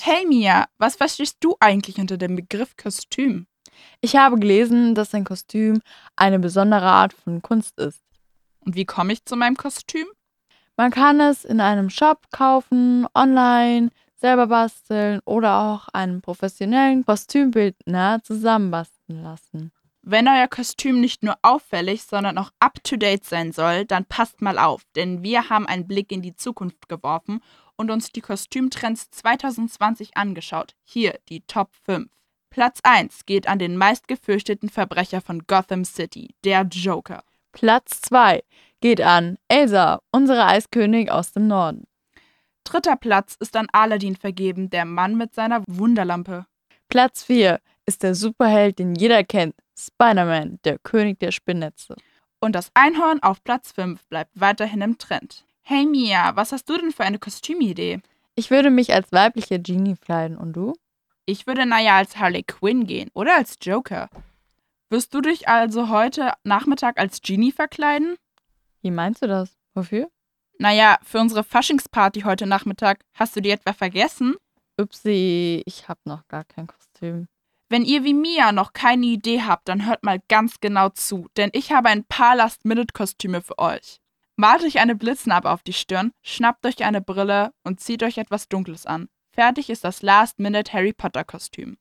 Hey Mia, was verstehst du eigentlich unter dem Begriff Kostüm? Ich habe gelesen, dass ein Kostüm eine besondere Art von Kunst ist. Und wie komme ich zu meinem Kostüm? Man kann es in einem Shop kaufen, online, selber basteln oder auch einen professionellen Kostümbildner zusammenbasteln lassen. Wenn euer Kostüm nicht nur auffällig, sondern auch up-to-date sein soll, dann passt mal auf, denn wir haben einen Blick in die Zukunft geworfen und uns die Kostümtrends 2020 angeschaut. Hier die Top 5. Platz 1 geht an den meistgefürchteten Verbrecher von Gotham City, der Joker. Platz 2 geht an Elsa, unsere Eiskönig aus dem Norden. Dritter Platz ist an Aladdin vergeben, der Mann mit seiner Wunderlampe. Platz 4 ist der Superheld, den jeder kennt, Spider-Man, der König der Spinnnetze. Und das Einhorn auf Platz 5 bleibt weiterhin im Trend. Hey Mia, was hast du denn für eine Kostümidee? Ich würde mich als weibliche Genie kleiden und du? Ich würde als Harley Quinn gehen oder als Joker. Wirst du dich also heute Nachmittag als Genie verkleiden? Wie meinst du das? Wofür? Für unsere Faschingsparty heute Nachmittag. Hast du die etwa vergessen? Upsi, ich hab noch gar kein Kostüm. Wenn ihr wie Mia noch keine Idee habt, dann hört mal ganz genau zu, denn ich habe ein paar Last-Minute-Kostüme für euch. Malt euch eine Blitznarbe auf die Stirn, schnappt euch eine Brille und zieht euch etwas Dunkles an. Fertig ist das Last-Minute-Harry Potter-Kostüm.